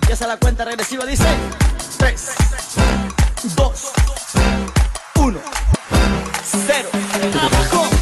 Empieza la cuenta regresiva, dice 3, 2, 1, 0.